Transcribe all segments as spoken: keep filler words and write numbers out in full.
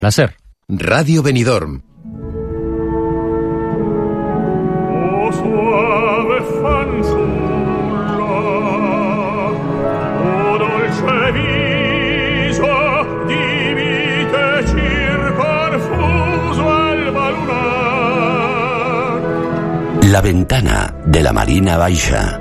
La SER. Radio Benidorm. O suave fanciulla, o dolce viso di vite circonfuso alba lunar. La ventana de la Marina Baixa.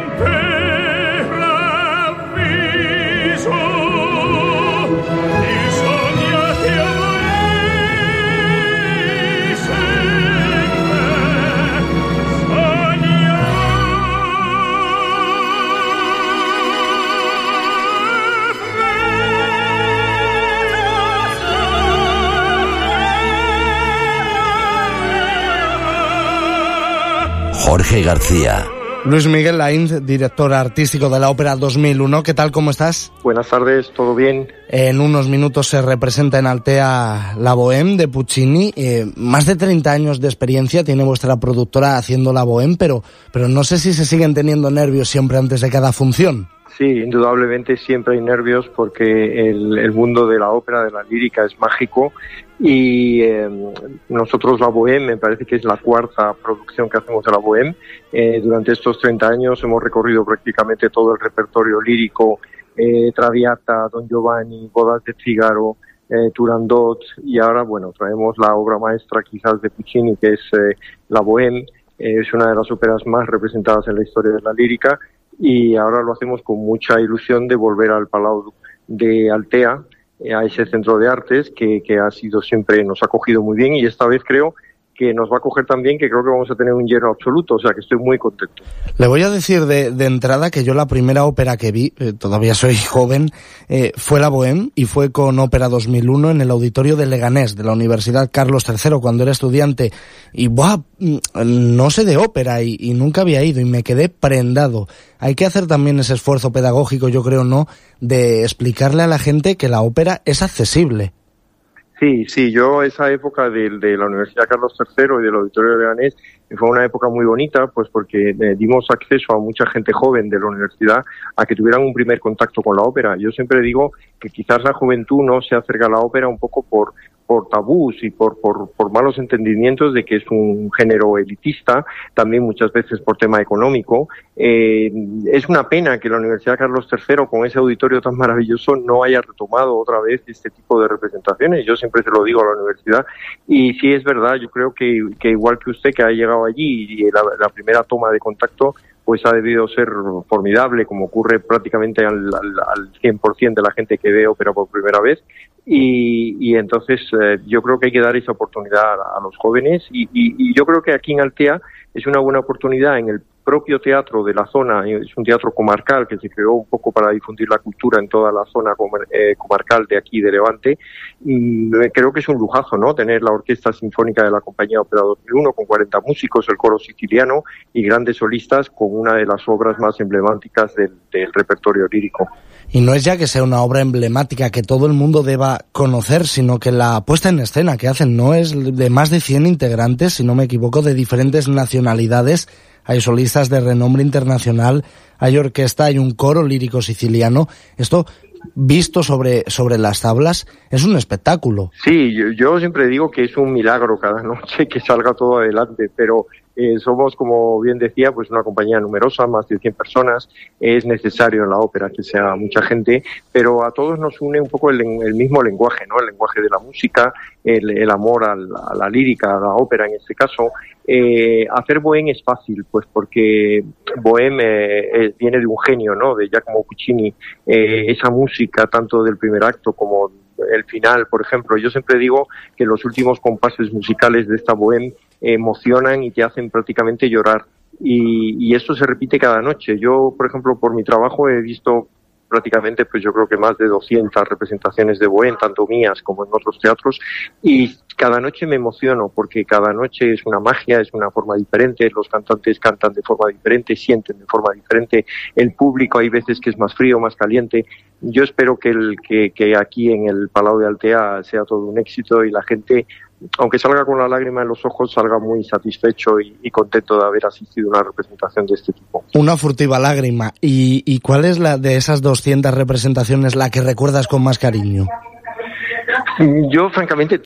Jorge García. Luis Miguel Lainz, director artístico de la Ópera dos mil uno. ¿Qué tal? ¿Cómo estás? Buenas tardes, ¿todo bien? En unos minutos se representa en Altea la Bohème de Puccini. Eh, más de treinta años de experiencia tiene vuestra productora haciendo la Bohème, pero, pero no sé si se siguen teniendo nervios siempre antes de cada función. Sí, indudablemente siempre hay nervios porque el, el mundo de la ópera, de la lírica es mágico y eh, nosotros la Bohème, me parece que es la cuarta producción que hacemos de la Bohème. Eh, durante estos treinta años hemos recorrido prácticamente todo el repertorio lírico, eh, Traviata, Don Giovanni, Bodas de Figaro, eh, Turandot, y ahora, bueno, traemos la obra maestra quizás de Puccini, que es eh, la Bohème. Eh, es una de las óperas más representadas en la historia de la lírica. Y ahora lo hacemos con mucha ilusión de volver al Palau de Altea, a ese centro de artes que, que ha sido siempre, nos ha cogido muy bien, y esta vez creo que nos va a coger también, que creo que vamos a tener un lleno absoluto, o sea que estoy muy contento. Le voy a decir de, de entrada que yo la primera ópera que vi, eh, todavía soy joven, eh, fue la Bohème, y fue con Ópera dos mil uno en el auditorio de Leganés, de la Universidad Carlos tercero, cuando era estudiante, y ¡buah! No sé de ópera y, y nunca había ido y me quedé prendado. Hay que hacer también ese esfuerzo pedagógico, yo creo, ¿no?, de explicarle a la gente que la ópera es accesible. Sí, sí, yo esa época de, de la Universidad Carlos tercero y del Auditorio de Leganés fue una época muy bonita, pues porque eh, dimos acceso a mucha gente joven de la universidad a que tuvieran un primer contacto con la ópera. Yo siempre digo que quizás la juventud no se acerca a la ópera un poco por por tabús y por, por, por malos entendimientos de que es un género elitista, también muchas veces por tema económico. Eh, es una pena que la Universidad Carlos tercero, con ese auditorio tan maravilloso, no haya retomado otra vez este tipo de representaciones. Yo siempre se lo digo a la universidad, y sí es verdad, yo creo que, que igual que usted, que ha llegado allí y la, la primera toma de contacto pues ha debido ser formidable, como ocurre prácticamente al, al, al cien por ciento de la gente que ve ópera por primera vez. Y, y entonces eh, yo creo que hay que dar esa oportunidad a, a los jóvenes y, y, y yo creo que aquí en Altea es una buena oportunidad en el propio teatro de la zona. Es un teatro comarcal que se creó un poco para difundir la cultura en toda la zona comar, eh, comarcal de aquí de Levante, y creo que es un lujazo, ¿no?, tener la Orquesta Sinfónica de la Compañía Ópera dos mil uno con cuarenta músicos, el coro siciliano y grandes solistas, con una de las obras más emblemáticas del, del repertorio lírico. Y no es ya que sea una obra emblemática que todo el mundo deba conocer, sino que la puesta en escena que hacen no es de más de cien integrantes, si no me equivoco, de diferentes nacionalidades. Hay solistas de renombre internacional, hay orquesta, hay un coro lírico siciliano. Esto, visto sobre, sobre las tablas, es un espectáculo. Sí, yo, yo siempre digo que es un milagro cada noche que salga todo adelante, pero Eh, somos, como bien decía, pues una compañía numerosa, más de cien personas. Es necesario en la ópera que sea mucha gente, pero a todos nos une un poco el, el mismo lenguaje, ¿no? El lenguaje de la música, el, el amor a la, a la lírica, a la ópera en este caso. Eh, hacer Bohème es fácil, pues porque Bohème eh, eh, viene de un genio, ¿no?, de Giacomo Puccini. Eh, esa música, tanto del primer acto como el final, por ejemplo. Yo siempre digo que los últimos compases musicales de esta Bohème emocionan y te hacen prácticamente llorar. Y, y esto se repite cada noche. Yo, por ejemplo, por mi trabajo he visto prácticamente, pues yo creo que más de doscientas representaciones de Bohème, tanto mías como en otros teatros, y cada noche me emociono, porque cada noche es una magia, es una forma diferente, los cantantes cantan de forma diferente, sienten de forma diferente, el público hay veces que es más frío, más caliente. Yo espero que, el, que, que aquí en el Palau de Altea sea todo un éxito y la gente, aunque salga con la lágrima en los ojos, salga muy satisfecho y, y contento de haber asistido a una representación de este tipo. Una furtiva lágrima. ¿Y, y cuál es la de esas doscientas representaciones la que recuerdas con más cariño? Yo, francamente,